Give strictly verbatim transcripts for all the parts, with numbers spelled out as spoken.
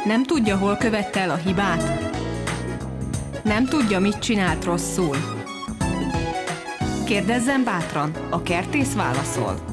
Nem tudja, hol követte el a hibát? Nem tudja, mit csinált rosszul? Kérdezzen bátran, a kertész válaszol.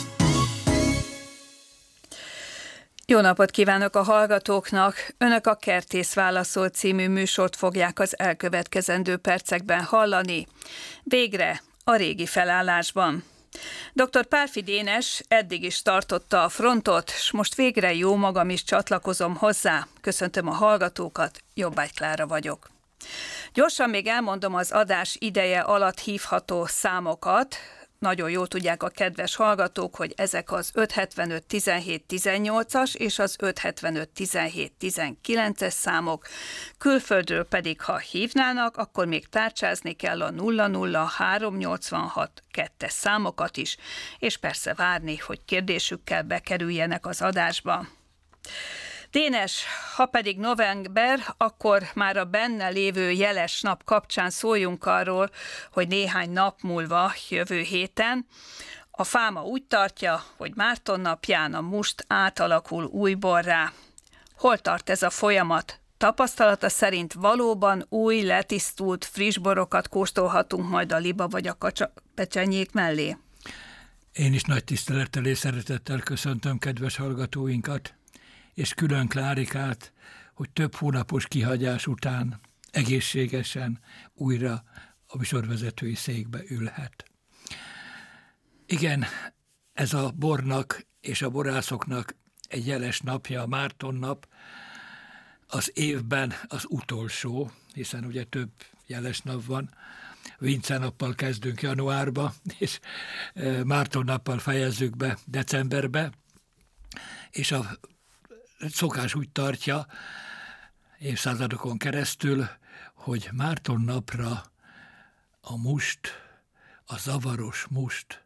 Jó napot kívánok a hallgatóknak! Önök a Kertész válaszol című műsort fogják az elkövetkezendő percekben hallani. Végre a régi felállásban. doktor Pálffy Dénes eddig is tartotta a frontot, s most végre jó magam is csatlakozom hozzá. Köszöntöm a hallgatókat, Jobbágy Klára vagyok. Gyorsan még elmondom az adás ideje alatt hívható számokat. Nagyon jól tudják a kedves hallgatók, hogy ezek az öt hetvenöt tizenhét tizennyolcas és az öt hetvenöt tizenhét tizenkilences számok. Külföldről pedig, ha hívnának, akkor még tárcsázni kell a nulla nulla három nyolcvanhat kettes számokat is, és persze várni, hogy kérdésükkel bekerüljenek az adásba. Dénes, ha pedig november, akkor már a benne lévő jeles nap kapcsán szóljunk arról, hogy néhány nap múlva, jövő héten, a fáma úgy tartja, hogy Márton napján a must átalakul új borrá. Hol tart ez a folyamat? Tapasztalata szerint valóban új, letisztult, friss borokat kóstolhatunk majd a liba vagy a kacsa pecsenyék mellé? Én is nagy tisztelettel és szeretettel köszöntöm kedves hallgatóinkat, és külön Klárikát, hogy több hónapos kihagyás után egészségesen újra a műsorvezetői székbe ülhet. Igen, ez a bornak és a borászoknak egy jeles napja, a Márton nap, az évben az utolsó, hiszen ugye több jeles nap van. Vince nappal kezdünk januárba, és Márton nappal fejezzük be decemberbe, és a szokás úgy tartja évszázadokon keresztül, hogy Márton napra a must, a zavaros must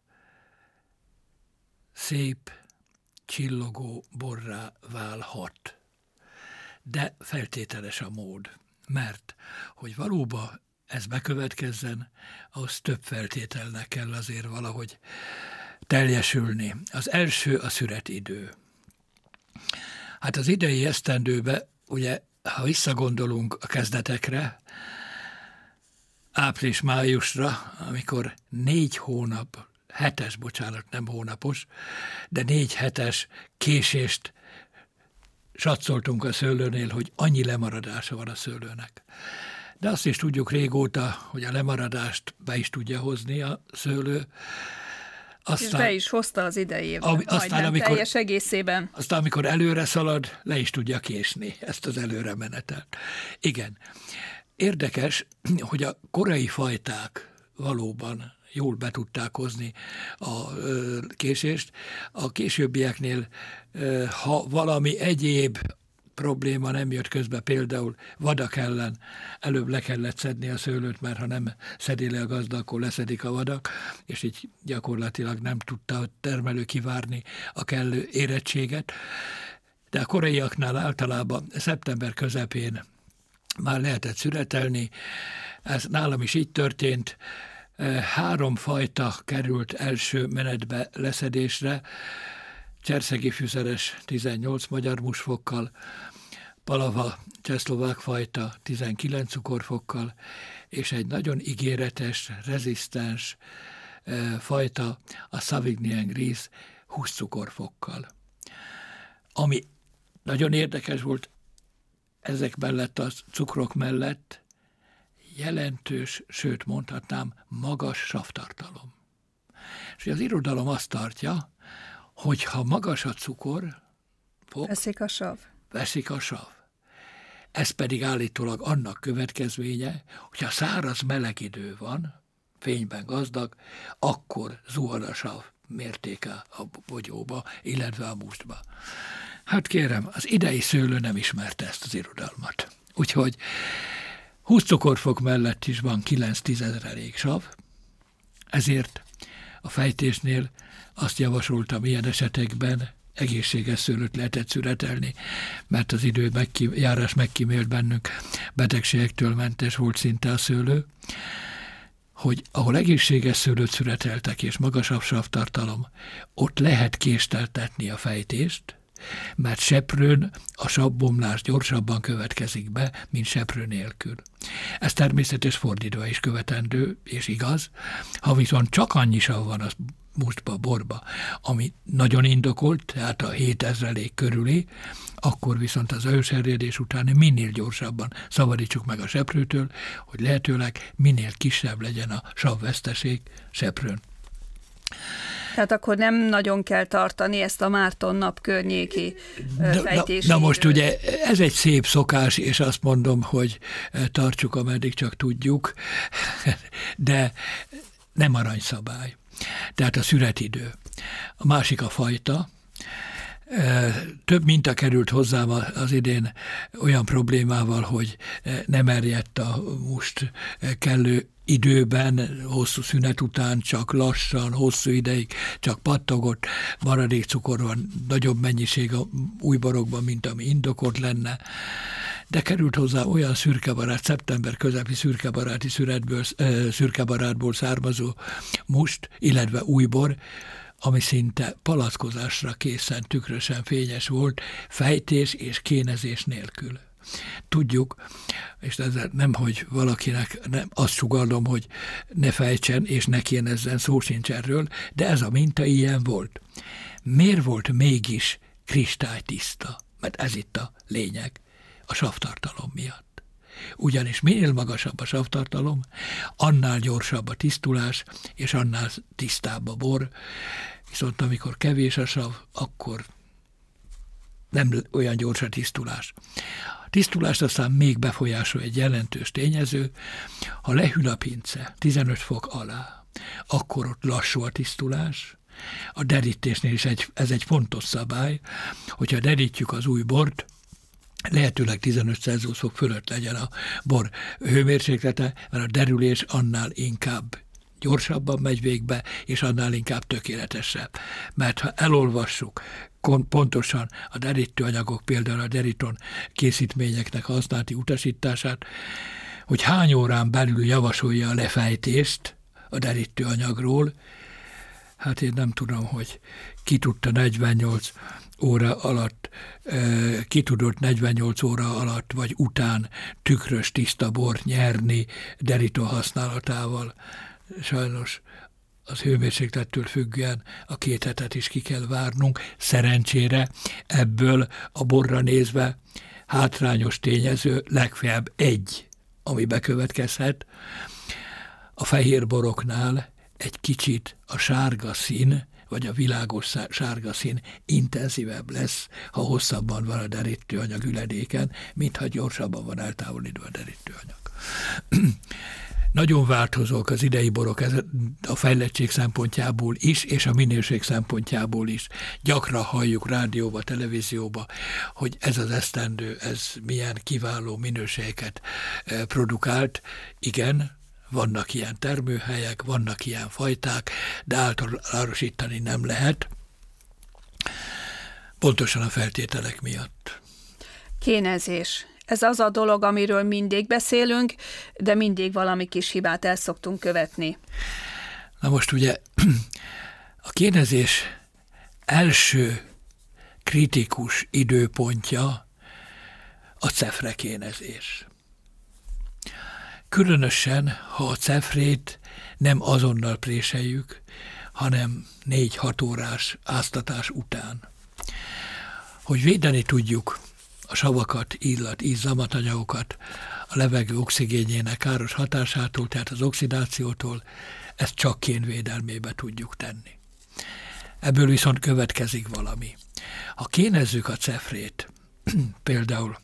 szép, csillogó borrá válhat. De feltételes a mód, mert hogy valóban ez bekövetkezzen, ahhoz több feltételnek kell azért valahogy teljesülni. Az első a szüretidő. Hát az idei esztendőbe, ugye, ha visszagondolunk a kezdetekre, április-májusra, amikor négy hónap, hetes, bocsánat, nem hónapos, de négy hetes késést satszoltunk a szőlőnél, hogy annyi lemaradása van a szőlőnek. De azt is tudjuk régóta, hogy a lemaradást be is tudja hozni a szőlő. Aztán, és be is hozta az idejében, ami, aztán, amikor, teljes egészében. Aztán, amikor előre szalad, le is tudja késni ezt az előre menetet. Igen. Érdekes, hogy a korai fajták valóban jól be tudták hozni a ö, késést. A későbbieknél, ö, ha valami egyéb probléma nem jött közbe, például vadak ellen előbb le kellett szedni a szőlőt, mert ha nem szedi le a gazda, akkor leszedik a vadak, és így gyakorlatilag nem tudta a termelő kivárni a kellő érettséget. De a koraiaknál általában szeptember közepén már lehetett szüretelni. Ez nálam is így történt. Három fajta került első menetbe leszedésre, cserszegi fűszeres tizennyolc magyar musfokkal, palava csehszlovák fajta tizenkilenc cukorfokkal, és egy nagyon ígéretes, rezisztens e, fajta, a Sauvignon Gris húsz cukorfokkal. Ami nagyon érdekes volt, ezek mellett a cukrok mellett jelentős, sőt mondhatnám, magas savtartalom. És az irodalom azt tartja, hogyha magas a cukor, fog, veszik a sav. Veszik a sav. Ez pedig állítólag annak következménye, hogyha száraz meleg idő van, fényben gazdag, akkor zuhan a sav mértéke a bogyóba, illetve a mustba. Hát kérem, az idei szőlő nem ismerte ezt az irodalmat. Úgyhogy húsz cukorfok mellett is van kilenc tizedelék sav, ezért a fejtésnél azt javasoltam ilyen esetekben, egészséges szőlőt lehetett szüretelni, mert az idő megki, járás megkímélt bennünk, betegségektől mentes volt szinte a szőlő, hogy ahol egészséges szőlőt szüreteltek és magasabb savtartalom, ott lehet késleltetni a fejtést, mert seprőn a savbomlás gyorsabban következik be, mint seprő nélkül. Ez természetes fordítva is követendő, és igaz. Ha viszont csak annyi sav van az mustba, borba, ami nagyon indokolt, tehát a hétezrelék körüli, akkor viszont az őserjedés után minél gyorsabban szabadítsuk meg a seprőtől, hogy lehetőleg minél kisebb legyen a savveszteség seprőn. Tehát akkor nem nagyon kell tartani ezt a Márton nap környéki fejtési Na, na most időt. ugye ez egy szép szokás, és azt mondom, hogy tartsuk, ameddig csak tudjuk, de nem aranyszabály. Tehát a szüretidő. A másik a fajta. Több minta került hozzám az idén olyan problémával, hogy nem erjedt a must kellő időben, hosszú szünet után, csak lassan, hosszú ideig, csak pattogott, maradék cukor van, nagyobb mennyiség a új borokban, mint ami indokolt lenne. De került hozzá olyan szürkebarát, szeptember közepi szürkebaráti szüretből, szürkebarátból származó must, illetve újbor, ami szinte palackozásra készen, tükrösen fényes volt, fejtés és kénezés nélkül. Tudjuk, és ezzel nem, hogy valakinek nem, azt sugallom, hogy ne fejtsen és ne kénezzen, szó sincs erről, de ez a minta ilyen volt. Miért volt mégis kristálytiszta? Mert ez itt a lényeg, a savtartalom miatt. Ugyanis minél magasabb a savtartalom, annál gyorsabb a tisztulás, és annál tisztább a bor, viszont amikor kevés a sav, akkor nem olyan gyors a tisztulás. A tisztulást aztán még befolyásol egy jelentős tényező, ha lehűl a pince tizenöt fok alá, akkor ott lassú a tisztulás. A derítésnél is egy, ez egy fontos szabály, hogyha derítjük az új bort, lehetőleg tizenöt Celsius fok fölött legyen a bor hőmérséklete, mert a derülés annál inkább gyorsabban megy végbe, és annál inkább tökéletesebb. Mert ha elolvassuk pontosan a derítőanyagok, például a deriton készítményeknek használati utasítását, hogy hány órán belül javasolja a lefejtést a derítőanyagról, hát én nem tudom, hogy ki tudta negyvennyolc óra alatt, ki tudott negyvennyolc óra alatt, vagy után tükrös tiszta bort nyerni derító használatával. Sajnos az hőmérséklettől függően a két hetet is ki kell várnunk. Szerencsére ebből a borra nézve hátrányos tényező legfeljebb egy, ami bekövetkezhet. A fehér boroknál egy kicsit a sárga szín, vagy a világos sárga szín intenzívebb lesz, ha hosszabban van a derítőanyag üledéken, mint ha gyorsabban van eltávolítva a derítőanyag. Nagyon változók az idei borok a fejlettség szempontjából is, és a minőség szempontjából is. Gyakran halljuk rádióba, televízióba, hogy ez az esztendő, ez milyen kiváló minőségeket produkált. Igen, vannak ilyen termőhelyek, vannak ilyen fajták, de általánosítani nem lehet, pontosan a feltételek miatt. Kénezés. Ez az a dolog, amiről mindig beszélünk, de mindig valami kis hibát el szoktunk követni. Na most ugye a kénezés első kritikus időpontja a cefrekénezés. Különösen, ha a cefrét nem azonnal préseljük, hanem négy-hat órás áztatás után. Hogy védeni tudjuk a savakat, illat, íz, zamatanyagokat a levegő oxigénjének káros hatásától, tehát az oxidációtól, ezt csak kénvédelmébe tudjuk tenni. Ebből viszont következik valami. Ha kénezzük a cefrét, például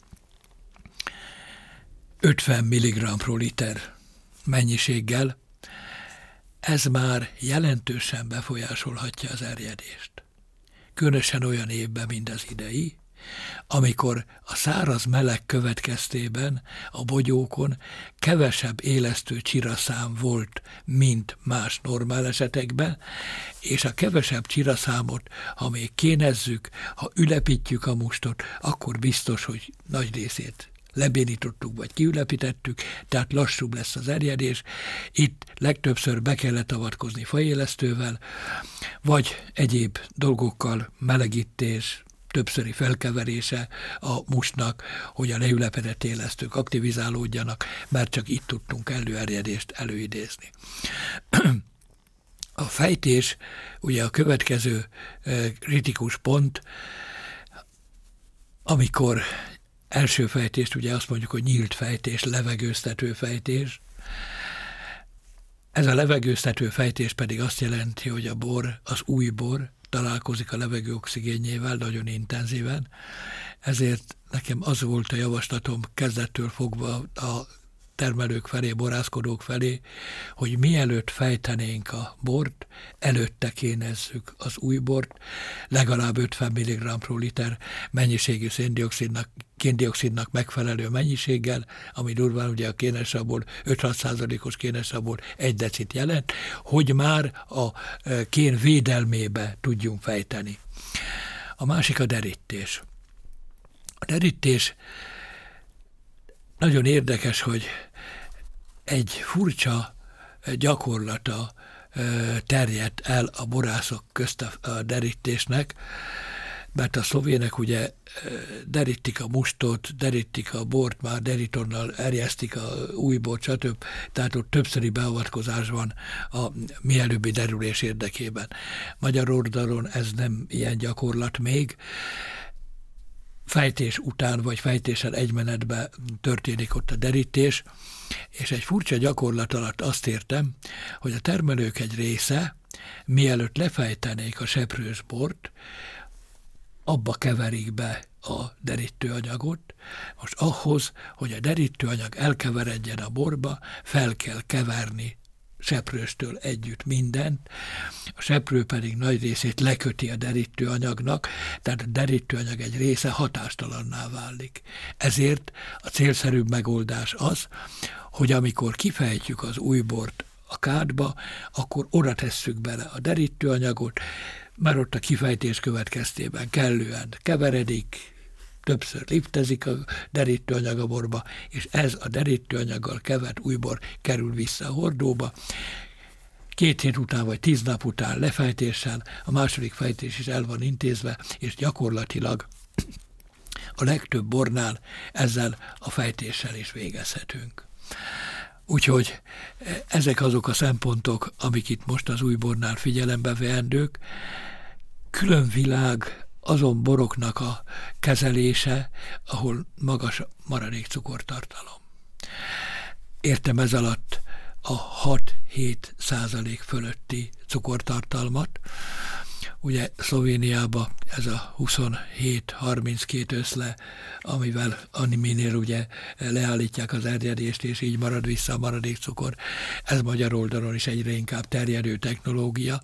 ötven milligramm pro liter mennyiséggel, ez már jelentősen befolyásolhatja az erjedést. Különösen olyan évben, mint az idei, amikor a száraz meleg következtében a bogyókon kevesebb élesztő csiraszám volt, mint más normál esetekben, és a kevesebb csiraszámot, ha még kénezzük, ha ülepítjük a mustot, akkor biztos, hogy nagy részét lebénítottuk, vagy kiülepítettük, tehát lassúbb lesz az erjedés. Itt legtöbbször be kellett avatkozni faélesztővel, vagy egyéb dolgokkal, melegítés, többszöri felkeverése a mustnak, hogy a leülepedett élesztők aktivizálódjanak, mert csak itt tudtunk előerjedést előidézni. A fejtés, ugye a következő kritikus pont, amikor első fejtést, ugye azt mondjuk, hogy nyílt fejtés, levegőztető fejtés. Ez a levegőztető fejtés pedig azt jelenti, hogy a bor, az új bor találkozik a levegő oxigénjével nagyon intenzíven. Ezért nekem az volt a javaslatom kezdettől fogva a termelők felé, borászkodók felé, hogy mielőtt fejtenénk a bort, előtte kénezzük az új bort, legalább ötven milligramm pro liter mennyiségű széndioxidnak, kéndioxidnak megfelelő mennyiséggel, ami durván ugye a kénesabból, öt-hat százalékos kénesabból egy decit jelent, hogy már a kén védelmébe tudjunk fejteni. A másik a derítés. A derítés nagyon érdekes, hogy egy furcsa gyakorlata terjedt el a borászok közt a derítésnek, mert a szlovének ugye derítik a mustot, derítik a bort, már derítonnal erjesztik a új bort, stb. Tehát ott többszöri beavatkozás van a mielőbbi derülés érdekében. Magyar oldalon ez nem ilyen gyakorlat még. Fejtés után, vagy fejtéssel egy menetben történik ott a derítés, és egy furcsa gyakorlat alatt azt értem, hogy a termelők egy része, mielőtt lefejtenék a seprős bort, abba keverik be a derítőanyagot. Most ahhoz, hogy a derítőanyag elkeveredjen a borba, fel kell keverni seprőstől együtt mindent, a seprő pedig nagy részét leköti a derítőanyagnak, tehát a derítőanyag egy része hatástalanná válik. Ezért a célszerűbb megoldás az, hogy amikor kifejtjük az új bort a kádba, akkor oda tesszük bele a derítőanyagot, mert ott a kifejtés következtében kellően keveredik, többször liftezik a derítőanyag a borba, és ez a derítőanyaggal kevert új bor kerül vissza a hordóba. Két hét után vagy tíz nap után lefejtéssel a második fejtés is el van intézve, és gyakorlatilag a legtöbb bornál ezzel a fejtéssel is végezhetünk. Úgyhogy ezek azok a szempontok, amik itt most az új bornál figyelembe veendők. Külön világ azon boroknak a kezelése, ahol magas maradék cukortartalom. Értem ez alatt a hat-hét százalék fölötti cukortartalmat. Ugye Szlovéniában ez a huszonhét harminckét összle, amivel anniminél ugye leállítják az erjedést, és így marad vissza a maradék cukor. Ez magyar oldalon is egyre inkább terjedő technológia.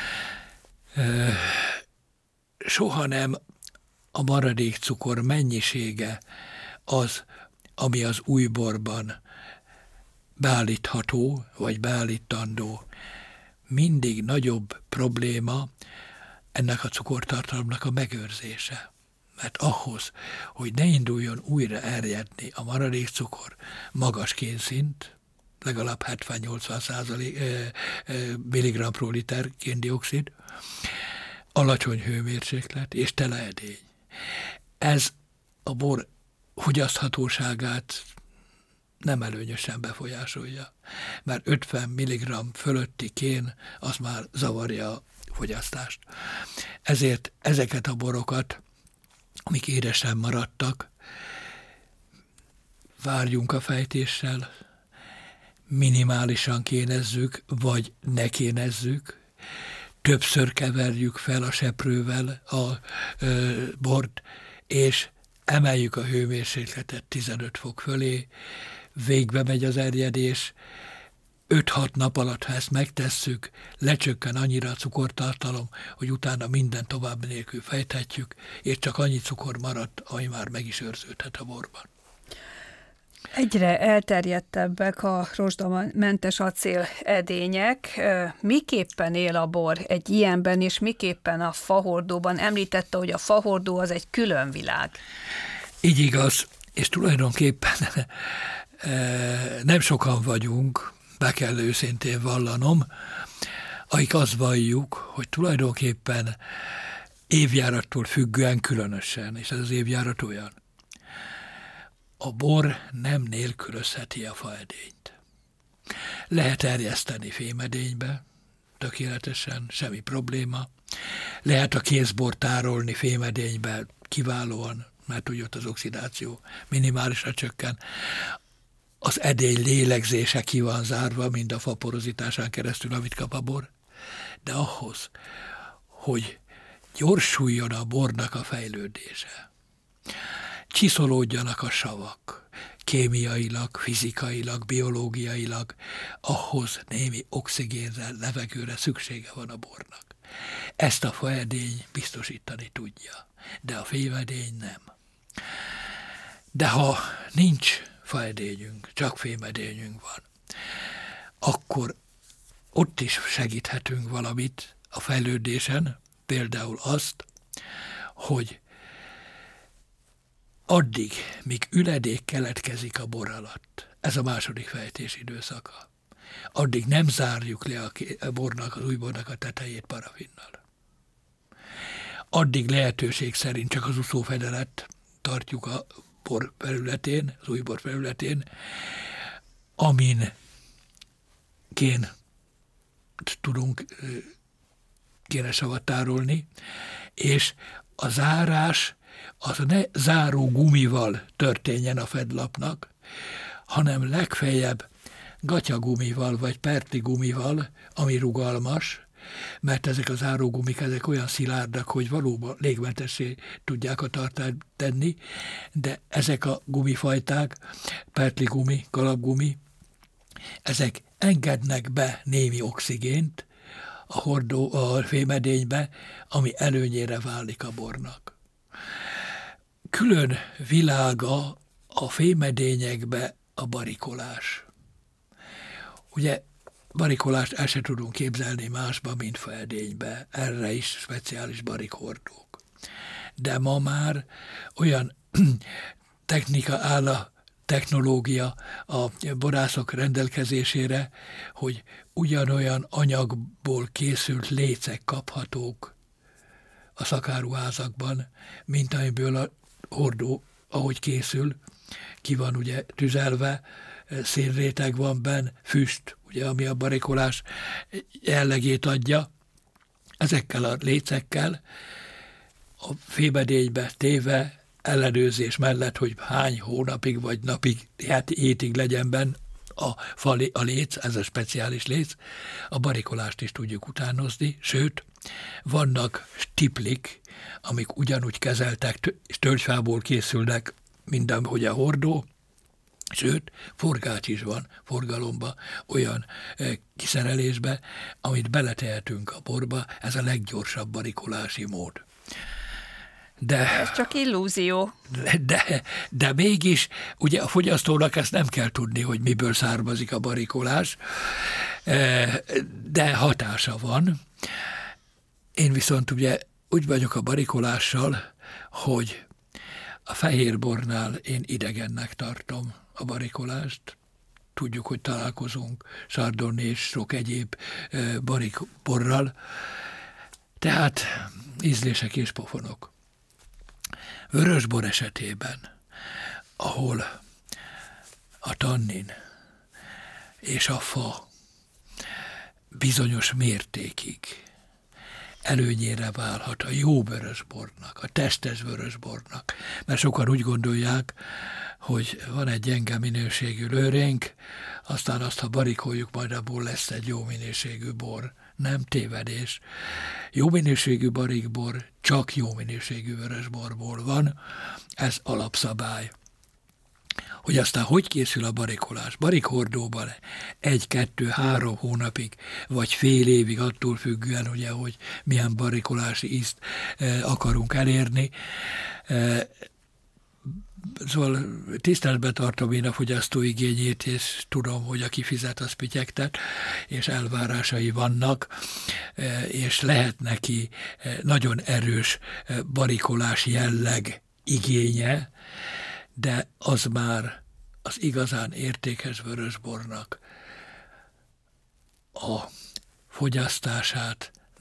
Soha nem a maradék cukor mennyisége az, ami az új borban beállítható, vagy beállítandó. Mindig nagyobb probléma ennek a cukortartalomnak a megőrzése. Mert ahhoz, hogy ne induljon újra erjedni a maradék cukor magas kénszint, legalább hetven-nyolcvan százalék milligramm pro liter kéndioxid, alacsony hőmérséklet és teleedény. Ez a bor fogyaszthatóságát nem előnyösen befolyásolja, mert ötven milligramm fölötti kén az már zavarja a fogyasztást. Ezért ezeket a borokat, amik édesen maradtak, várjunk a fejtéssel, minimálisan kénezzük, vagy ne kénezzük, többször keverjük fel a seprővel a ö, bort, és emeljük a hőmérsékletet tizenöt fok fölé, végbe megy az erjedés, öt-hat nap alatt, ha ezt megtesszük, lecsökken annyira a cukortartalom, hogy utána minden tovább nélkül fejthetjük, és csak annyi cukor maradt, ami már meg is őrződhet a borban. Egyre elterjedtebbek a rozsdamentes acél edények. Miképpen él a bor egy ilyenben, és miképpen a fahordóban? Említette, hogy a fahordó az egy külön világ. Így igaz, és tulajdonképpen nem sokan vagyunk, be kell őszintén vallanom, akik azt valljuk, hogy tulajdonképpen évjárattól függően különösen, és ez az évjárat olyan. A bor nem nélkülözheti a faedényt. Lehet erjeszteni fémedénybe, tökéletesen, semmi probléma. Lehet a kézbort tárolni fémedénybe kiválóan, mert úgy ott az oxidáció minimálisra csökken. Az edény lélegzése ki van zárva, mind a fa porozitásán keresztül, amit kap a bor. De ahhoz, hogy gyorsuljon a bornak a fejlődése, csiszolódjanak a savak, kémiailag, fizikailag, biológiailag, ahhoz némi oxigénre, levegőre szüksége van a bornak. Ezt a faedény biztosítani tudja, de a fémedény nem. De ha nincs faedényünk, csak fémedényünk van, akkor ott is segíthetünk valamit a fejlődésen, például azt, hogy addig, míg üledék keletkezik a bor alatt, ez a második fejtés időszaka, addig nem zárjuk le a bornak, az új bornak a tetejét parafinnal. Addig lehetőség szerint csak az úszófedelet tartjuk a bor felületén, az új bor felületén, amin kén tudunk kéne savat tárolni, és a zárás az ne záró gumival történjen a fedlapnak, hanem legfeljebb gatyagumival vagy pertigumival, ami rugalmas, mert ezek az zárógumik, ezek olyan szilárdak, hogy valóban légmentessé tudják a tartályt tenni, de ezek a gumifajták, pertligumi, galapgumi, ezek engednek be némi oxigént a hordó, a fémedénybe, ami előnyére válik a bornak. Külön világa a fémedényekbe a barikolás. Ugye barikolást el se tudunk képzelni másba, mint faedénybe. Erre is speciális barikhordók. De ma már olyan technika áll a technológia a borászok rendelkezésére, hogy ugyanolyan anyagból készült lécek kaphatók a szakáruházakban, mint amiből a hordó, ahogy készül, ki van ugye tüzelve, szénréteg van benn, füst, ugye, ami a barikolás jellegét adja. Ezekkel a lécekkel a fémedénybe téve, ellenőrzés mellett, hogy hány hónapig vagy napig, hát hétig legyen benn a, fali, a léc, ez a speciális léc, a barikolást is tudjuk utánozni, sőt, vannak stiplik, amik ugyanúgy kezeltek, és tölgyfából készülnek, mint ahogy a hordó, sőt, forgács is van forgalomba, olyan e, kiszerelésbe, amit beletehetünk a borba, ez a leggyorsabb barikolási mód. De, ez csak illúzió. De, de, de mégis, ugye a fogyasztónak ezt nem kell tudni, hogy miből származik a barikolás, de hatása van. Én viszont ugye úgy vagyok a barikolással, hogy a fehérbornál én idegennek tartom a barikolást. Tudjuk, hogy találkozunk Chardonnay és sok egyéb barikborral, tehát ízlések és pofonok. Vörösbor esetében, ahol a tannin és a fa bizonyos mértékig előnyére válhat a jó vörösbornak, a testes vörösbornak. Mert sokan úgy gondolják, hogy van egy gyenge minőségű lőrénk, aztán azt, ha barikoljuk, majd abból lesz egy jó minőségű bor. Nem tévedés. Jó minőségű barikbor csak jó minőségű vörösborból van, ez alapszabály. Hogy aztán hogy készül a barikolás? Barikhordóban egy, kettő, három hónapig, vagy fél évig, attól függően, ugye, hogy milyen barikolási ízt e, akarunk elérni. E, Szóval tiszteletben tartom én a fogyasztó igényét, és tudom, hogy aki fizet, az pityegtet, és elvárásai vannak, és lehet neki nagyon erős barikolási jelleg igénye, de az már az igazán értékes vörösbornak a fogyasztását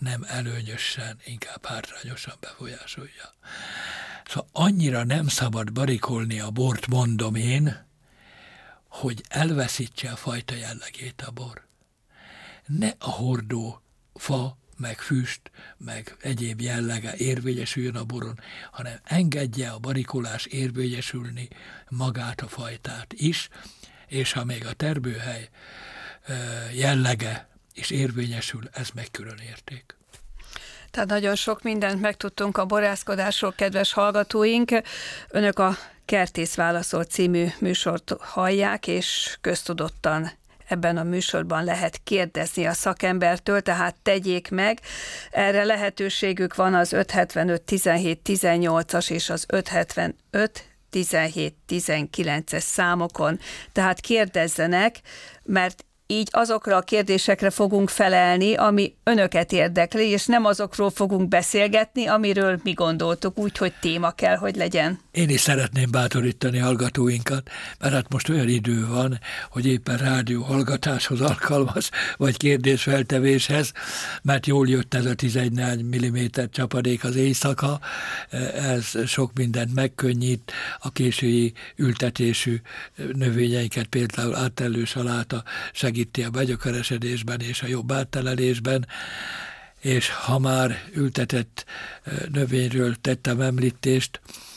nem előnyösen, inkább hátrányosan befolyásolja. Szóval annyira nem szabad barikolni a bort, mondom én, hogy elveszítse a fajta jellegét a bor. Ne a hordó fa, meg füst, meg egyéb jellege érvényesüljön a boron, hanem engedje a barikolás érvényesülni magát a fajtát is, és ha még a termőhely jellege is érvényesül, ez meg külön érték. Tehát nagyon sok mindent megtudtunk a borászkodásról, kedves hallgatóink. Önök a Kertész válaszol című műsort hallják, és köztudottan ebben a műsorban lehet kérdezni a szakembertől, tehát tegyék meg. Erre lehetőségük van az öt hetvenöt tizenhét tizennyolcas és az öt hetvenöt tizenhét tizenkilences számokon. Tehát kérdezzenek, mert így azokra a kérdésekre fogunk felelni, ami önöket érdekli, és nem azokról fogunk beszélgetni, amiről mi gondoltuk, úgyhogy téma kell, hogy legyen. Én is szeretném bátorítani hallgatóinkat, mert hát most olyan idő van, hogy éppen rádió hallgatáshoz alkalmas, vagy kérdésfeltevéshez, mert jól jött ez a tizennégy milliméter csapadék az éjszaka, ez sok mindent megkönnyít, a késői ültetésű növényeinket, például áttelő saláta segíti a begyökeresedésben és a jobb áttelelésben, és ha már ültetett növényről tettem említést,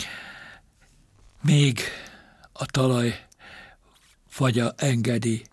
még a talaj fagya engedi,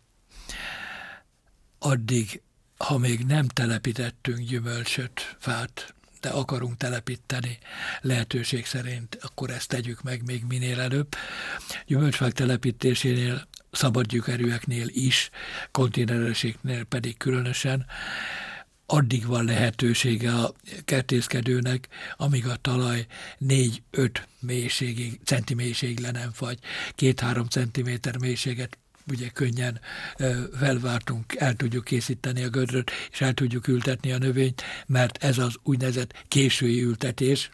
addig, ha még nem telepítettünk gyümölcsöt, fát, de akarunk telepíteni lehetőség szerint, akkor ezt tegyük meg még minél előbb. Gyümölcsfák telepítésénél, szabadgyökerűeknél is, konténereseknél pedig különösen, addig van lehetősége a kertészkedőnek, amíg a talaj négy-öt mélységig, centi mélységig le nem fagy. Két-három centiméter mélységet ugye könnyen felváltunk, el tudjuk készíteni a gödröt, és el tudjuk ültetni a növényt, mert ez az úgynevezett késői ültetés,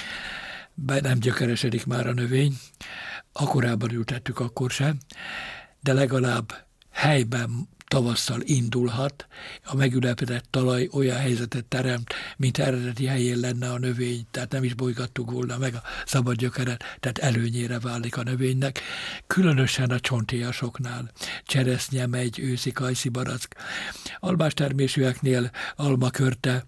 be nem gyökeresedik már a növény, akkorában ültettük, akkor sem, de legalább helyben tavasszal indulhat, a megülepedett talaj olyan helyzetet teremt, mint eredeti helyén lenne a növény, tehát nem is bolygattuk volna meg a szabad gyökeret, tehát előnyére válik a növénynek, különösen a csontéjasoknál, cseresznye, megy, őszi, kajszi, barack. Almás termésűeknél almakörte,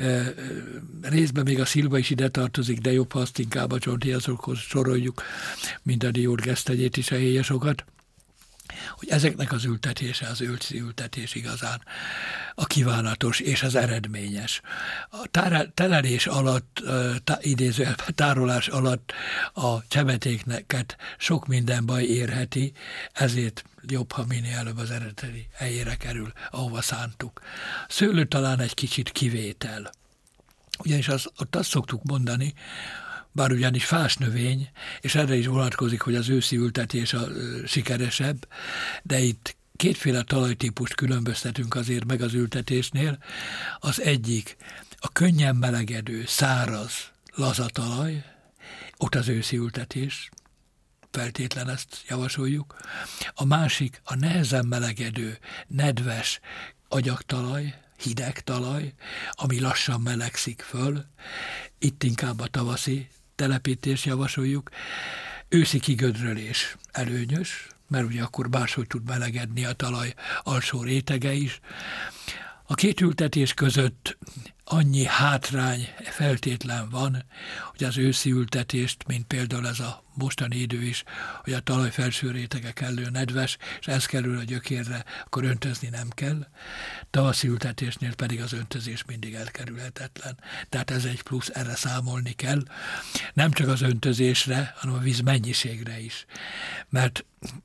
részben még a szilva is ide tartozik, de jobb, ha azt inkább a csontéjasokhoz soroljuk, mint a diótgesztenyét is, a héjasokat, hogy ezeknek az ültetése, az őszi ültetés igazán a kívánatos és az eredményes. A telelés alatt, tá, idézőjelben tárolás alatt a csemetékneket sok minden baj érheti, ezért jobb, ha minél előbb az eredeti helyére kerül, ahova szántuk. Szőlő talán egy kicsit kivétel. Ugyanis az, ott azt szoktuk mondani, bár ugyanis fás növény, és erre is vonatkozik, hogy az őszi ültetés a sikeresebb, de itt kétféle talajtípust különböztetünk azért meg az ültetésnél. Az egyik a könnyen melegedő, száraz, laza talaj, ott az őszi ültetés, feltétlen ezt javasoljuk. A másik a nehezen melegedő, nedves agyagtalaj, hideg talaj, ami lassan melegszik föl, itt inkább a tavaszi telepítést javasoljuk. Őszi kigödrölés előnyös, mert ugye akkor máshogy tud melegedni a talaj alsó rétege is. A két ültetés között annyi hátrány feltétlen van, hogy az őszi ültetést, mint például ez a mostani idő is, hogy a talaj felső rétege kellő nedves, és ez kerül a gyökérre, akkor öntözni nem kell. Tavaszi ültetésnél pedig az öntözés mindig elkerülhetetlen. Tehát ez egy plusz, erre számolni kell. Nem csak az öntözésre, hanem a víz mennyiségre is. Mert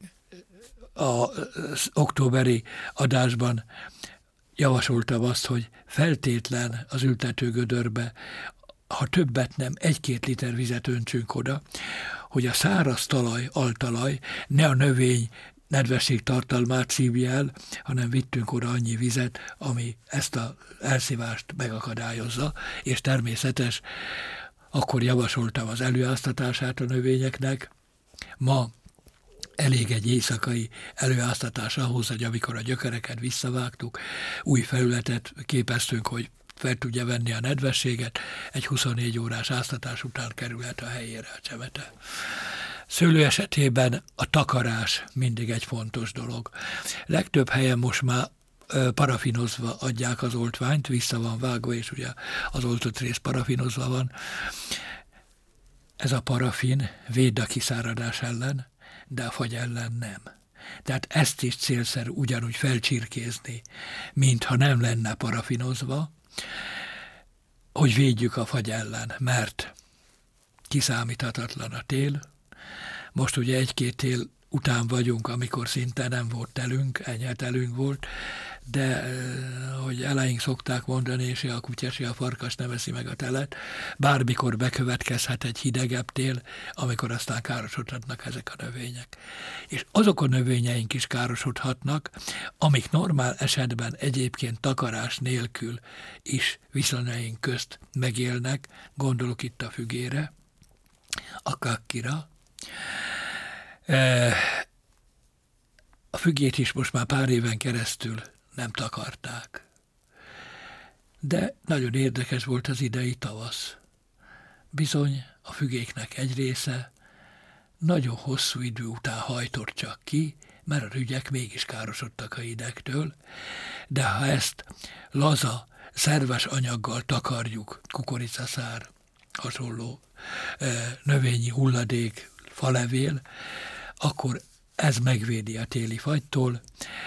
az októberi adásban javasoltam azt, hogy feltétlen az ültetőgödörbe, ha többet nem, egy-két liter vizet öntsünk oda, hogy a száraz talaj, altalaj ne a növény nedvesség tartalmát szívja el, hanem vittünk oda annyi vizet, ami ezt az elszívást megakadályozza, és természetes, akkor javasoltam az előáztatását a növényeknek. Ma elég egy éjszakai előáztatás ahhoz, hogy amikor a gyökereket visszavágtuk, új felületet képeztünk, hogy fel tudja venni a nedvességet, egy huszonnégy órás áztatás után kerülhet a helyére a csemete. Szőlő esetében a takarás mindig egy fontos dolog. Legtöbb helyen most már parafinozva adják az oltványt, vissza van vágva, és ugye az oltott rész parafinozva van. Ez a parafin véd a kiszáradás ellen, de a fagy ellen nem. Tehát ezt is célszerű ugyanúgy felcsirkézni, mintha nem lenne parafinozva, hogy védjük a fagy ellen, mert kiszámíthatatlan a tél. Most ugye egy-két tél után vagyunk, amikor szinte nem volt telünk, enyhe telünk volt, de hogy eleink szokták mondani, és a kutya, és a farkas nem eszi meg a telet, bármikor bekövetkezhet egy hidegebb tél, amikor aztán károsodhatnak ezek a növények. És azok a növényeink is károsodhatnak, amik normál esetben egyébként takarás nélkül is viszonyaink közt megélnek, gondolok itt a fügére, a kakkira. A fügét is most már pár éven keresztül nem takarták. De nagyon érdekes volt az idei tavasz. Bizony a fügéknek egy része nagyon hosszú idő után hajtott csak ki, mert a rügyek mégis károsodtak a hidegtől, de ha ezt laza, szerves anyaggal takarjuk, kukoricaszár, hasonló növényi hulladék, falevél, akkor ez megvédi a téli fagytól.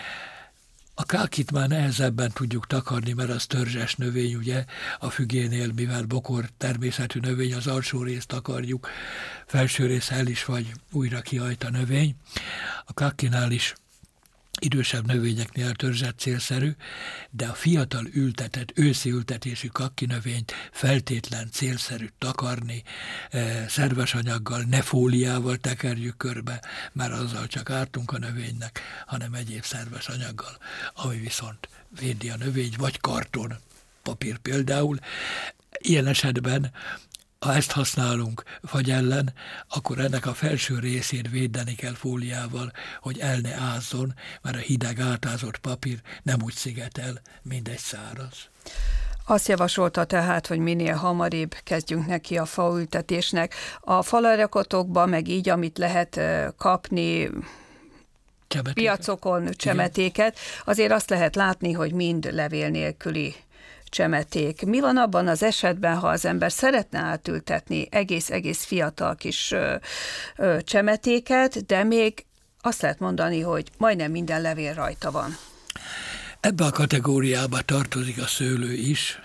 A kákit már nehezebben tudjuk takarni, mert az törzses növény, ugye, a fügénél, mivel bokor természetű növény, az alsó részt takarjuk, felső rész el is vagy újra kihajt a növény. A kákinál is idősebb növényeknél törzset célszerű, de a fiatal ültetett, őszi ültetésű kakki növényt feltétlen célszerű takarni, e, szerves anyaggal, ne fóliával tekerjük körbe, mert azzal csak ártunk a növénynek, hanem egyéb szerves anyaggal, ami viszont védi a növényt, vagy karton, papír például. Ilyen esetben, ha ezt használunk fagy ellen, akkor ennek a felső részét védeni kell fóliával, hogy el ne ázzon, mert a hideg átázott papír nem úgy szigetel, mint egy száraz. Azt javasolta tehát, hogy minél hamarabb kezdjünk neki a faültetésnek. A falarakotokban, meg így, amit lehet kapni, csemetéket. Piacokon csemetéket, azért azt lehet látni, hogy mind levél nélküli csemeték. Mi van abban az esetben, ha az ember szeretne átültetni egész-egész fiatal kis ö, ö, csemetéket, de még azt lehet mondani, hogy majdnem minden levél rajta van. Ebbe a kategóriába tartozik a szőlő is.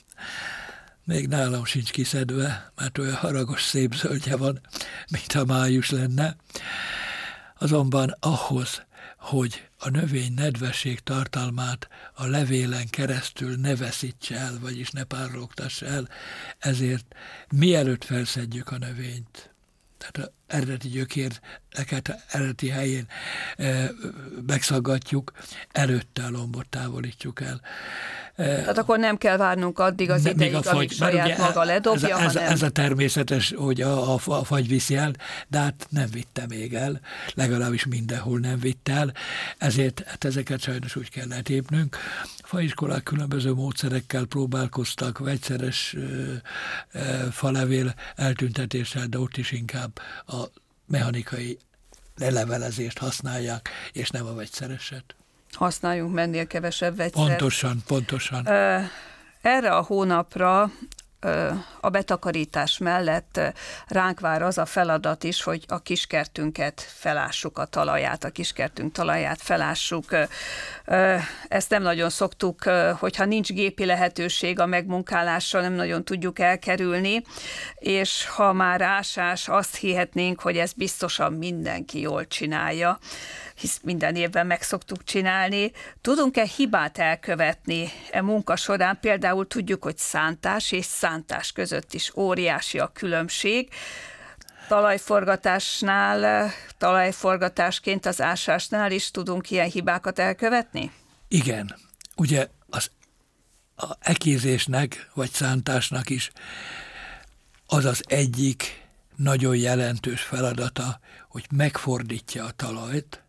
Még nálam sincs kiszedve, mert olyan haragos szép zöldje van, mint a május lenne. Azonban ahhoz, hogy a növény nedvesség tartalmát a levélen keresztül ne veszítse el, vagyis ne párologtassa el, ezért mielőtt felszedjük a növényt, tehát az eredeti gyökéreket eredeti helyén e, megszaggatjuk, előtte a lombot távolítjuk el. Tehát akkor nem kell várnunk addig az ideig, a fagy, amíg saját maga ledobja, ez, ez, hanem... ez a természetes, hogy a, a, a fagy viszi el, de hát nem vitte még el, legalábbis mindenhol nem vitte el, ezért hát ezeket sajnos úgy kell letépnünk. A faiskolák különböző módszerekkel próbálkoztak, vegyszeres ö, ö, falevél eltüntetéssel, de ott is inkább a mechanikai lelevelezést használják, és nem a vegyszereset. Használjunk mennél kevesebb vegyszert. Pontosan, pontosan. Erre a hónapra a betakarítás mellett ránk vár az a feladat is, hogy a kiskertünket felássuk, a talaját, a kiskertünk talaját felássuk. Ezt nem nagyon szoktuk, hogyha nincs gépi lehetőség a megmunkálásra, nem nagyon tudjuk elkerülni, és ha már ásás, azt hihetnénk, hogy ezt biztosan mindenki jól csinálja, hisz minden évben meg szoktuk csinálni. Tudunk-e hibát elkövetni e munka során? Például tudjuk, hogy szántás és szántás között is óriási a különbség. Talajforgatásnál, talajforgatásként az ásásnál is tudunk ilyen hibákat elkövetni? Igen. Ugye az a ekézésnek, vagy szántásnak is az az egyik nagyon jelentős feladata, hogy megfordítja a talajt,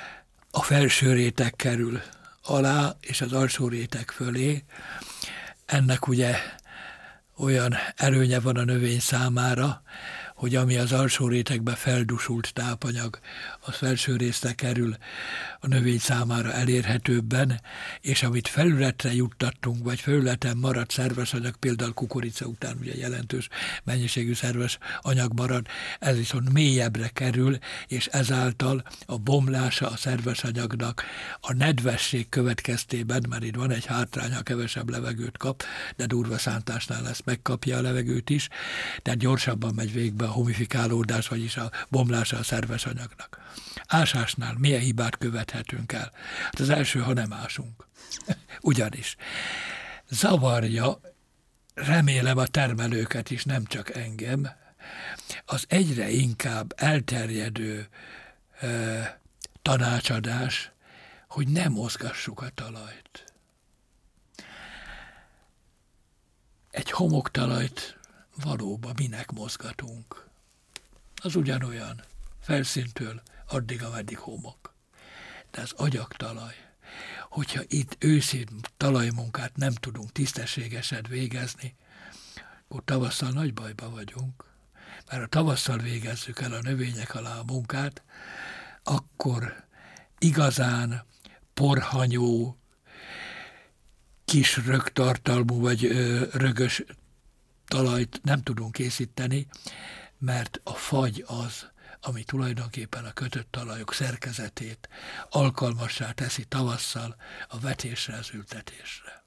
a felső réteg kerül alá, és az alsó réteg fölé. ennek ugye olyan előnye van a növény számára, hogy ami az alsó rétegbe feldusult tápanyag, az felső részre kerül a növény számára elérhetőbben, és amit felületre juttattunk, vagy felületen maradt szerves anyag, például kukorica után ugye jelentős mennyiségű szerves anyag marad, ez viszont mélyebbre kerül, és ezáltal a bomlása a szerves anyagnak a nedvesség következtében, mert itt van egy hátrány, ha kevesebb levegőt kap, de durva szántásnál ezt megkapja a levegőt is, tehát gyorsabban megy végbe a humifikálódás, vagyis a bomlása a szerves anyagnak. Ásásnál milyen hibát követhetünk el? Hát az első, ha nem ásunk. Ugyanis zavarja, remélem a termelőket is, nem csak engem, az egyre inkább elterjedő ö, tanácsadás, hogy nem mozgassuk a talajt. Egy homoktalajt valóban minek mozgatunk? Az ugyanolyan, felszíntől addig, ameddig homok. De az agyagtalaj, hogyha itt őszi talajmunkát nem tudunk tisztességesen végezni, akkor tavasszal nagy bajba vagyunk. Mert ha tavasszal végezzük el a növények alá a munkát, akkor igazán porhanyó, kis rögtartalmú vagy ö, rögös talajt nem tudunk készíteni, mert a fagy az, ami tulajdonképpen a kötött talajok szerkezetét alkalmassá teszi tavasszal a vetésre, az ültetésre.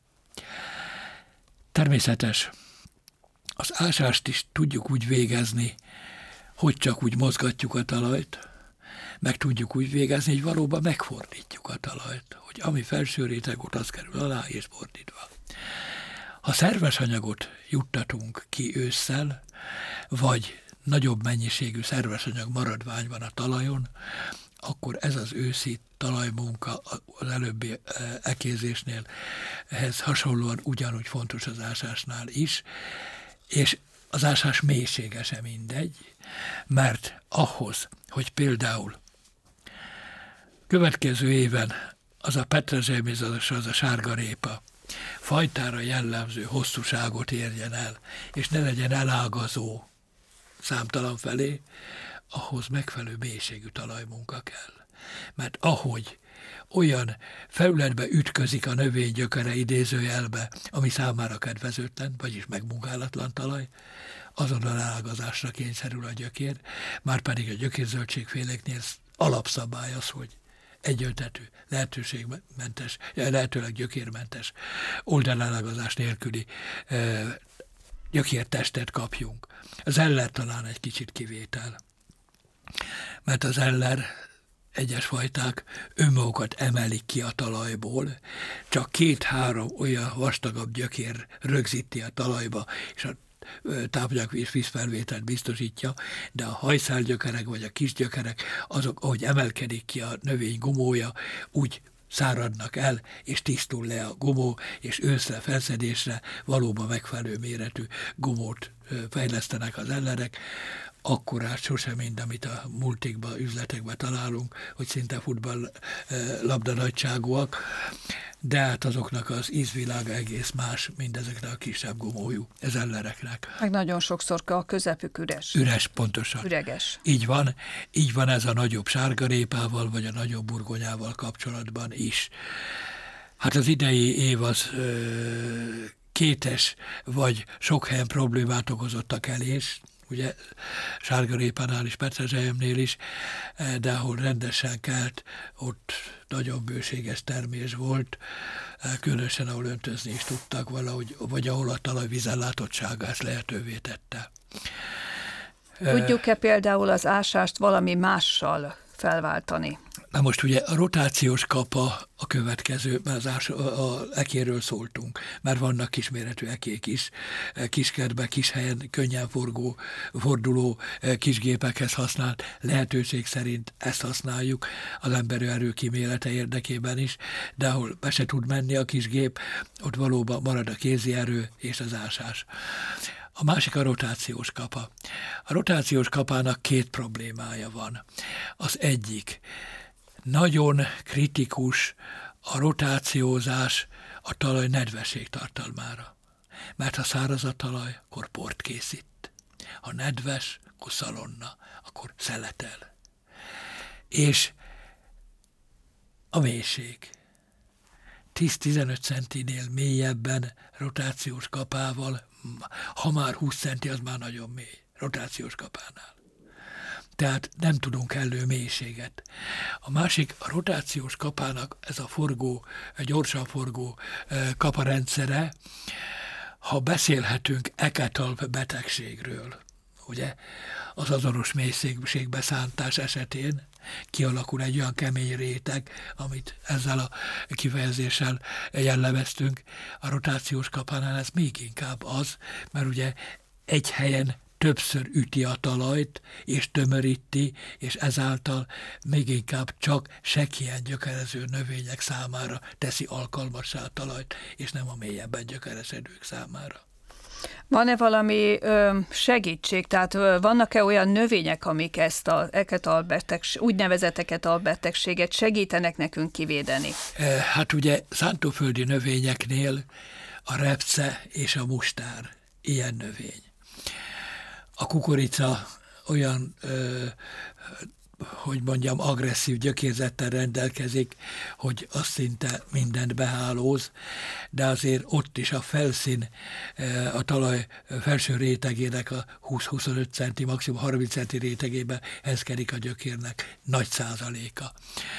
Természetes, az ásást is tudjuk úgy végezni, hogy csak úgy mozgatjuk a talajt, meg tudjuk úgy végezni, hogy valóban megfordítjuk a talajt, hogy ami felső réteg ott, az kerül alá, és fordítva. Ha szerves anyagot juttatunk ki ősszel, vagy nagyobb mennyiségű szerves anyag maradvány van a talajon, akkor ez az őszi talajmunka az előbbi ekézésnél ehhez hasonlóan ugyanúgy fontos az ásásnál is, és az ásás mélysége sem mindegy, mert ahhoz, hogy például következő éven az a petrezselymézes, az a sárgarépa fajtára jellemző hosszúságot érjen el, és ne legyen elágazó számtalan felé, ahhoz megfelelő mélységű talajmunka kell. Mert ahogy olyan felületbe ütközik a növény gyökere idézőjelbe, ami számára kedvezőtlen, vagyis megmunkálatlan talaj, azonnal elágazásra kényszerül a gyökér, már pedig a gyökérzöldségféléknél alapszabály az, hogy egyöntetű, lehetőségmentes, lehetőleg gyökérmentes, oldalágazás nélküli e, gyökértestet kapjunk. Az eller talán egy kicsit kivétel, mert az eller egyes fajták önmagukat emelik ki a talajból, csak két-három olyan vastagabb gyökér rögzíti a talajba, és a tápanyag és vízfelvételt biztosítja, de a hajszálgyökerek vagy a kisgyökerek, azok, ahogy emelkedik ki a növény gumója, úgy száradnak el, és tisztul le a gumó, és őszre, felszedésre valóban megfelelő méretű gumót fejlesztenek az ellerek, akkorát sosem mind, amit a multikban, üzletekben találunk, hogy szinte futball labda nagyságúak, de hát azoknak az ízvilága egész más, mint ezeknek a kisebb gumójú, ez ellereknek. Meg nagyon sokszor a közepük üres. Üres, pontosan. Üreges. Így van, így van ez a nagyobb sárgarépával, vagy a nagyobb burgonyával kapcsolatban is. Hát az idei év az ö, kétes, vagy sok helyen problémát okozott a kelés, ugye sárgarépánál is, petrezselyemnél is, de ahol rendesen kelt, ott nagyon bőséges termés volt, különösen ahol öntözni is tudtak valahogy, vagy ahol a talajvízellátottsága ezt lehetővé tette. Tudjuk-e például az ásást valami mással felváltani? Na most ugye a rotációs kapa a következő, mert az ás, a, a ekéről szóltunk, mert vannak kisméretű ekék is, kiskertben, kis helyen, könnyen forgó, forduló kisgépekhez használt, lehetőség szerint ezt használjuk az embererő kimélete érdekében is, de ahol be se tud menni a kisgép, ott valóban marad a kézi erő és az ásás. A másik a rotációs kapa. A rotációs kapának két problémája van. Az egyik, nagyon kritikus a rotációzás a talaj nedvesség tartalmára. mert ha száraz a talaj, akkor port készít. Ha nedves, akkor szalonna, akkor szeletel. És a mélység. tíz-tizenöt centinél mélyebben rotációs kapával, ha már húsz centi, az már nagyon mély rotációs kapánál. Tehát nem tudunk elő mélységet. A másik, a rotációs kapának ez a forgó, a gyorsan forgó kaparendszere, ha beszélhetünk eketalp betegségről, ugye, az azonos mélységbeszántás esetén kialakul egy olyan kemény réteg, amit ezzel a kifejezéssel jellemeztünk. A rotációs kapánál ez még inkább az, mert ugye egy helyen többször üti a talajt, és tömöríti, és ezáltal még inkább csak sekélyen gyökerező növények számára teszi alkalmassá a talajt, és nem a mélyebben gyökereződők számára. Van-e valami ö, segítség? Tehát ö, vannak-e olyan növények, amik ezt a eketalbetegség, úgynevezett eketalbetegséget segítenek nekünk kivédeni? Hát ugye szántóföldi növényeknél a repce és a mustár ilyen növény. A kukorica olyan, ö, hogy mondjam, agresszív gyökérzettel rendelkezik, hogy az szinte mindent behálóz, de azért ott is a felszín, a talaj felső rétegének a húsz-huszonöt centi, maximum harminc centi rétegében helyezkedik a gyökérnek nagy százaléka.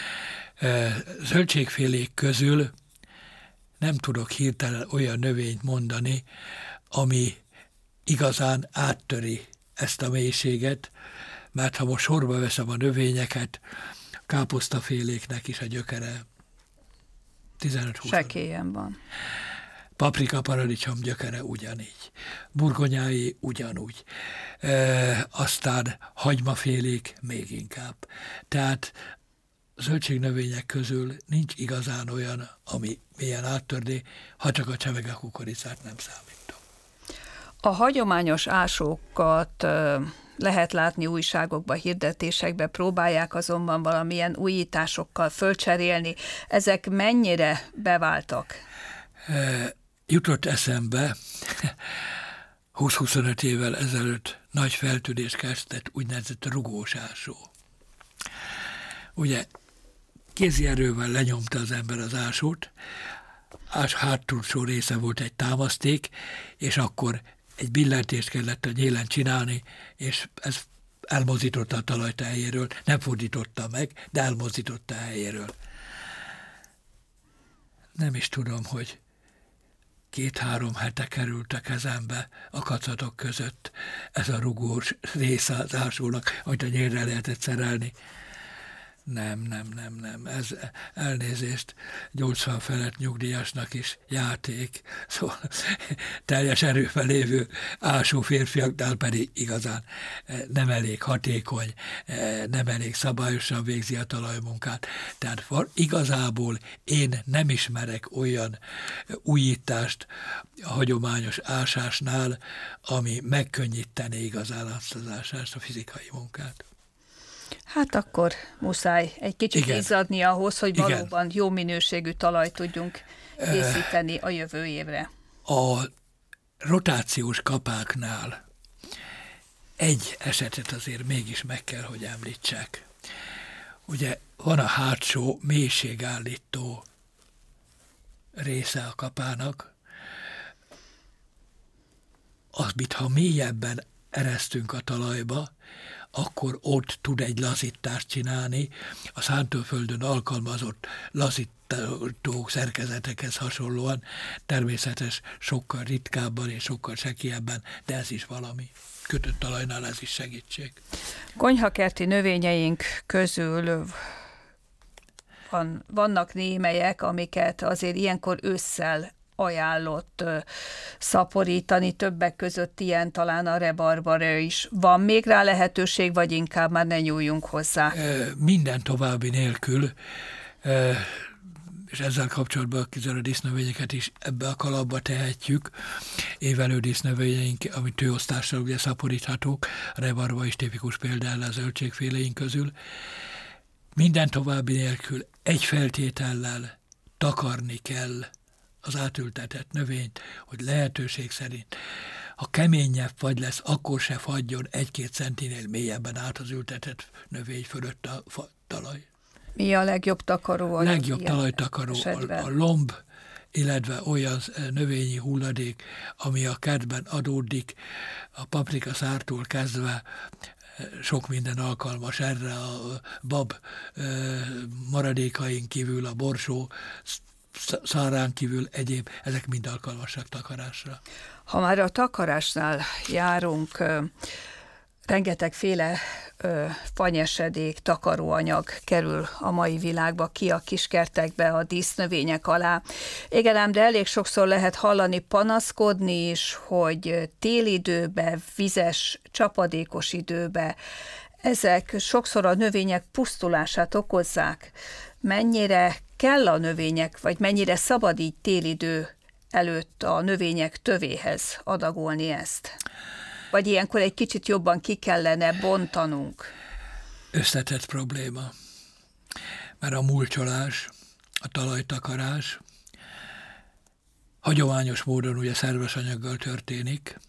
Zöldségfélék közül nem tudok hirtelen olyan növényt mondani, ami igazán áttöri ezt a mélységet, mert ha most sorba veszem a növényeket, káposztaféléknek is a gyökere tizenöt-húsz. Sekélyen van. Paprika, paradicsom gyökere ugyanígy. Burgonyái ugyanúgy. E, aztán hagymafélék még inkább. Tehát zöldségnövények közül nincs igazán olyan, ami milyen áttörné, ha csak a csemege kukoricát nem számítom. A hagyományos ásókat lehet látni újságokba, hirdetésekbe, próbálják azonban valamilyen újításokkal fölcserélni. Ezek mennyire beváltak? E, jutott eszembe, húsz-huszonöt évvel ezelőtt nagy feltűnés kezdett úgynevezett rugós ásó. Ugye kézi erővel lenyomta az ember az ásót, ás hátulsó része volt egy támaszték, és akkor egy billentést kellett a nyélen csinálni, és ez elmozdította a talajt a helyéről, nem fordította meg, de elmozdította a helyéről. Nem is tudom, hogy két-három hete került a kezembe a kacatok között ez a rugós része az ásónak, amit a nyélre lehetett szerelni. Nem, nem, nem, nem. Ez elnézést nyolcvan felett nyugdíjasnak is játék. Szóval teljes erővel lévő ásó férfiaknál pedig igazán nem elég hatékony, nem elég szabályosan végzi a talajmunkát. Tehát igazából én nem ismerek olyan újítást a hagyományos ásásnál, ami megkönnyítené igazán azt az ásást, a fizikai munkát. Hát akkor muszáj egy kicsit Igen. izzadni ahhoz, hogy Igen. valóban jó minőségű talajt tudjunk készíteni a jövő évre. A rotációs kapáknál egy esetet azért mégis meg kell, hogy említsek. Ugye van a hátsó mélységállító része a kapának, az, mit ha mélyebben eresztünk a talajba, akkor ott tud egy lazítást csinálni, a szántóföldön alkalmazott lazító szerkezetekhez hasonlóan, természetes, sokkal ritkábban és sokkal sekélyebben, de ez is valami. Kötött talajnál ez is segítség. Konyhakerti növényeink közül van, vannak némelyek, amiket azért ilyenkor ősszel ajánlott uh, szaporítani, többek között ilyen talán a rebarbara is. Van még rá lehetőség, vagy inkább már ne nyúljunk hozzá? E, minden további nélkül, e, és ezzel kapcsolatban a kizáró dísznövényeket is ebbe a kalapba tehetjük. Évelő dísznövényeink, amit tőosztással ugye szaporíthatók, a rebarba is tipikus például a zöldségféleink közül. Minden további nélkül egy feltétellel takarni kell az átültetett növényt, hogy lehetőség szerint, ha keményebb fagy lesz, akkor se fagyjon egy-két centinél mélyebben át az ültetett növény fölött a fa, talaj. Mi a legjobb takaró? A legjobb talajtakaró a, a lomb, illetve olyan növényi hulladék, ami a kertben adódik, a paprika szártól kezdve sok minden alkalmas erre, a bab maradékain kívül, a borsó szárán kívül egyéb, ezek mind alkalmasak takarásra. Ha már a takarásnál járunk, rengetegféle fanyesedék, takaróanyag kerül a mai világba ki a kiskertekbe, a dísznövények alá. Igen ám, de elég sokszor lehet hallani, panaszkodni is, hogy télidőbe, vizes, csapadékos időbe ezek sokszor a növények pusztulását okozzák. Mennyire kell a növények, vagy mennyire szabad így télidő előtt a növények tövéhez adagolni ezt? Vagy ilyenkor egy kicsit jobban ki kellene bontanunk? Összetett probléma. Mert a mulcsolás, a talajtakarás hagyományos módon ugye szerves anyaggal történik.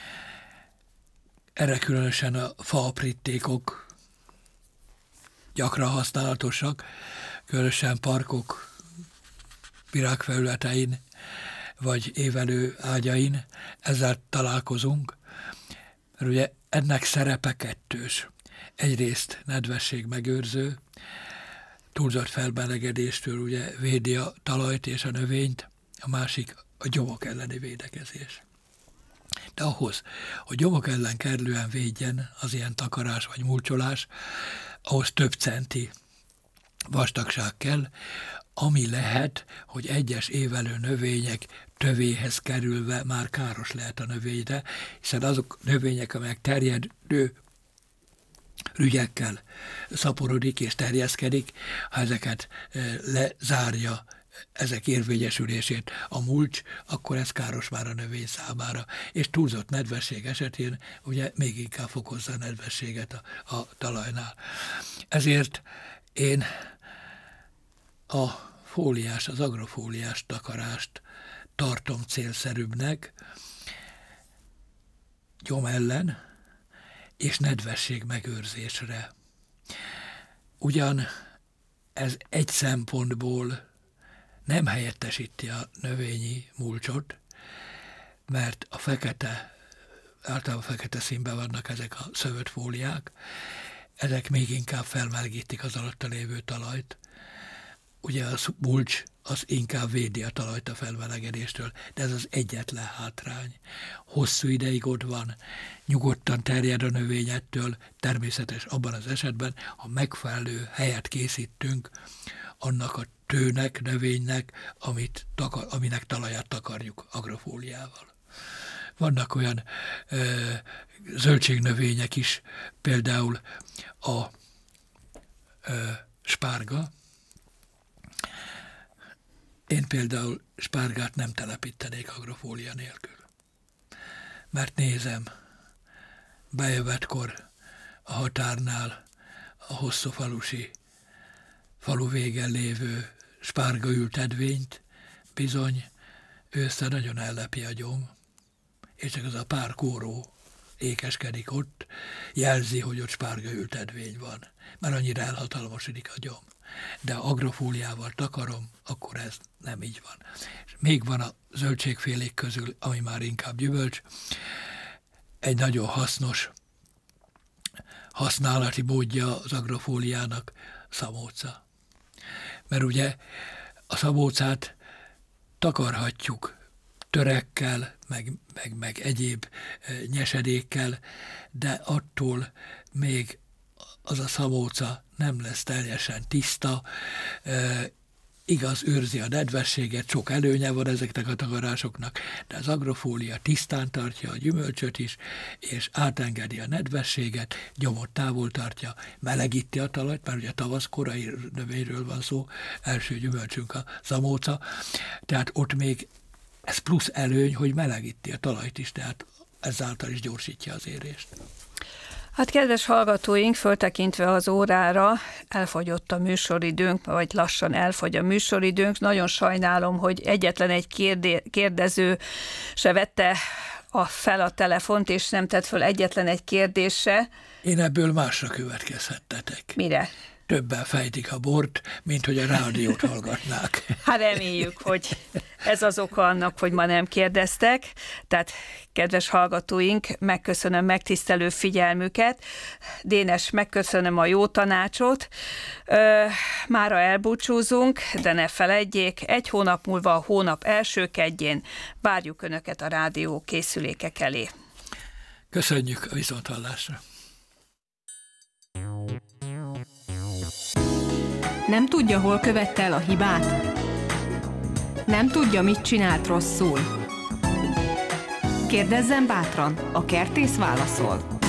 Erre különösen a faaprítékok gyakran használatosak, különösen parkok virágfelületein, vagy évelő ágyain, ezzel találkozunk. Mert ugye ennek szerepe kettős. Egyrészt nedvesség megőrző, túlzott felmelegedéstől ugye védi a talajt és a növényt, a másik a gyomok elleni védekezés. De ahhoz, hogy gyomok ellen kellően védjen az ilyen takarás vagy mulcsolás, ahhoz több centi vastagság kell, ami lehet, hogy egyes évelő növények tövéhez kerülve már káros lehet a növényre, hiszen azok növények, amelyek terjedő rügyekkel szaporodik és terjeszkedik, ha ezeket lezárja, ezek érvényesülését a mulcs, akkor ez káros már a növény számára. És túlzott nedvesség esetén ugye még inkább fokozza a nedvességet a, a talajnál. Ezért én a fóliás, az agrofóliás takarást tartom célszerűbbnek gyom ellen és nedvesség megőrzésre. Ugyan ez egy szempontból nem helyettesíti a növényi mulcsot, mert a fekete, általában fekete színben vannak ezek a szövött fóliák, ezek még inkább felmelegítik az alatta lévő talajt. Ugye a mulcs az inkább védi a talajt a felmelegedéstől, de ez az egyetlen hátrány. Hosszú ideig ott van, nyugodtan terjed a növény ettől, természetes abban az esetben, ha megfelelő helyet készítünk annak a tőnek, növénynek, amit takar, aminek talaját takarjuk agrofóliával. Vannak olyan ö, zöldségnövények is, például a ö, spárga. Én például spárgát nem telepítenék agrofólia nélkül. Mert nézem, bejövetkor a határnál a hosszúfalusi falu végen lévő spárgaültedvényt, bizony ősszel nagyon ellepi a gyom, és csak az a pár kóró ékeskedik ott, jelzi, hogy ott spárgaültedvény van, mert annyira elhatalmasodik a gyom. De ha agrofóliával takarom, akkor ez nem így van. És még van a zöldségfélék közül, ami már inkább gyümölcs, egy nagyon hasznos használati módja az agrofóliának szamóca. Mert ugye a szamócát takarhatjuk törekkel, meg, meg, meg egyéb nyesedékkel, de attól még az a szamóca nem lesz teljesen tiszta, e, igaz, őrzi a nedvességet, sok előnye van ezeknek a takarásoknak, de az agrofólia tisztán tartja a gyümölcsöt is, és átengedi a nedvességet, gyomot távol tartja, melegíti a talajt, mert ugye tavasz korai növényről van szó, első gyümölcsünk a szamóca, tehát ott még ez plusz előny, hogy melegíti a talajt is, tehát ezáltal is gyorsítja az érést. Hát kedves hallgatóink, föltekintve az órára, elfogyott a műsoridőnk, vagy lassan elfogy a műsoridőnk. Nagyon sajnálom, hogy egyetlen egy kérdé- kérdező se vette a fel a telefont, és nem tett föl egyetlen egy kérdésre. Én ebből másra következhettetek. Mire? Többen fejtik a bort, mint hogy a rádiót hallgatnák. Hát reméljük, hogy ez az oka annak, hogy ma nem kérdeztek. Tehát, kedves hallgatóink, megköszönöm megtisztelő figyelmüket. Dénes, megköszönöm a jó tanácsot. Ö, mára elbúcsúzunk, de ne feledjék, egy hónap múlva a hónap első kedjén várjuk Önöket a rádió készülékek elé. Köszönjük, a viszonthallásra! Nem tudja, hol követte el a hibát? Nem tudja, mit csinált rosszul? Kérdezzen bátran, a kertész válaszol.